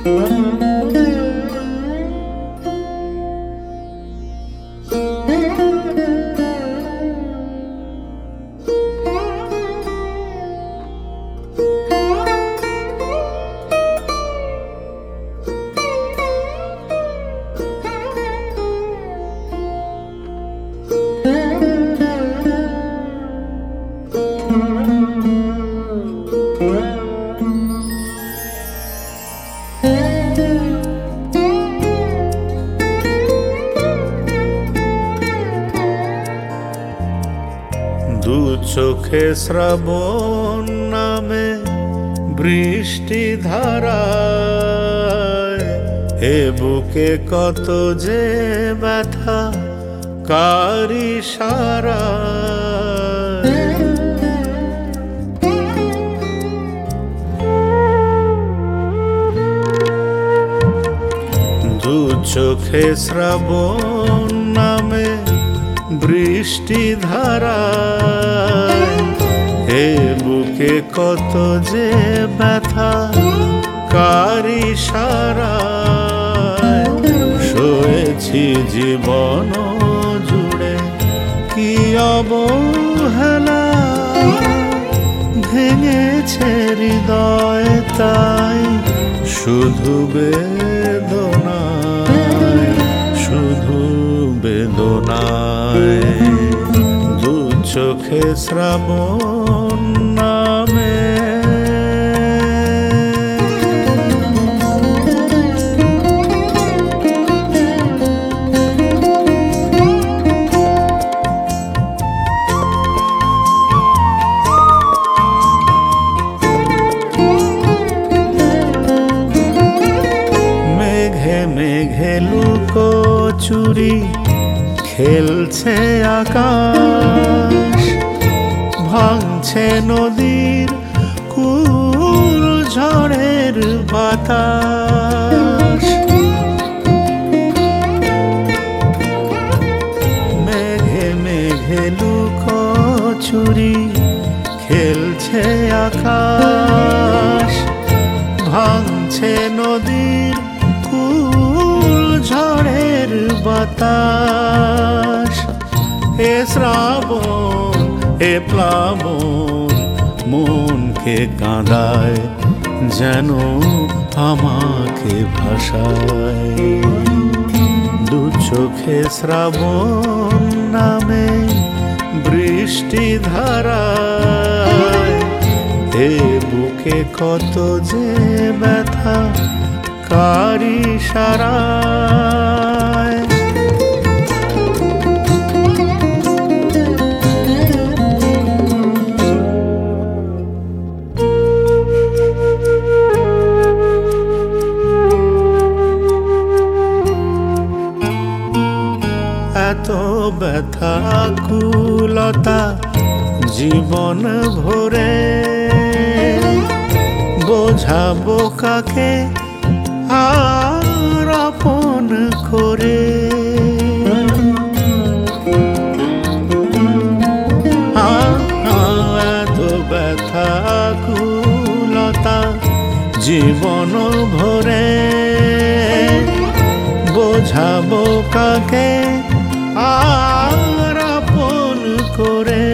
দু চোখে শ্রাবণ নামে বৃষ্টি ধারায়, এ বুকে কত যে ব্যথা কারি সারা। দু চোখে শ্রাবণ নামে বৃষ্টি ধারায়, হে বুকে কত যে ব্যথা কারি সারায়। সয়েছি জীবন জুড়ে কি অবহেলা, ভেঙেছে হৃদয় তাই শুধু বেদনায়, শুধু বেদনায়। দু চোখে শ্রাবণ নামে মেঘে মেঘে লুকোচুরি খেলছে আকাশ, ভাঙছে নদীর কুল ঝড়ের বাতাস। মেঘে মেঘে লুকোচুরি খেলছে আকাশ, ভাঙছে নদীর কুল ঝড়ের বাতাস। এ শ্রাবণ এ প্লাবন মনকে কাঁদায়, যেন আমাকে ভাসায়। দু চোখে শ্রাবণ নামে বৃষ্টি ধারায়, এ বুকে কত যে ব্যথা কারি সারায়। এত ব্যথা কুলতা জীবন ভরে, বোঝাবো কাকে আর আপন করে। এত ব্যথা কুলতা জীবন ভরে, বোঝাবো কাকে আর আপন করে।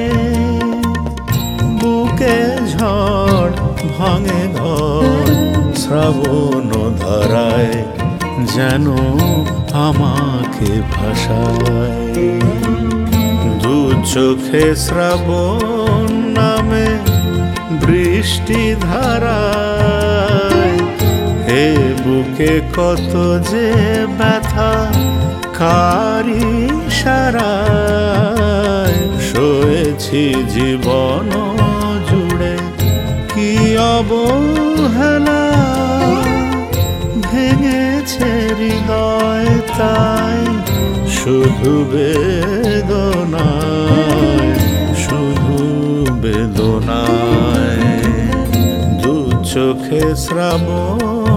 বুকে ঝড় ভাঙে ঘর শ্রাবণ ধারায়, যেন আমাকে ভাসায়। দু চোখে শ্রাবণ নামে বৃষ্টি ধারায়, হে বুকে কত যে ব্যথা কারি সারায়। সয়েছি জীবন জুড়ে কি অবহেলা, ভেঙেছে হৃদয় তাই শুধু বেদনায়, শুধু বেদনায়। দু চোখে শ্রাবণ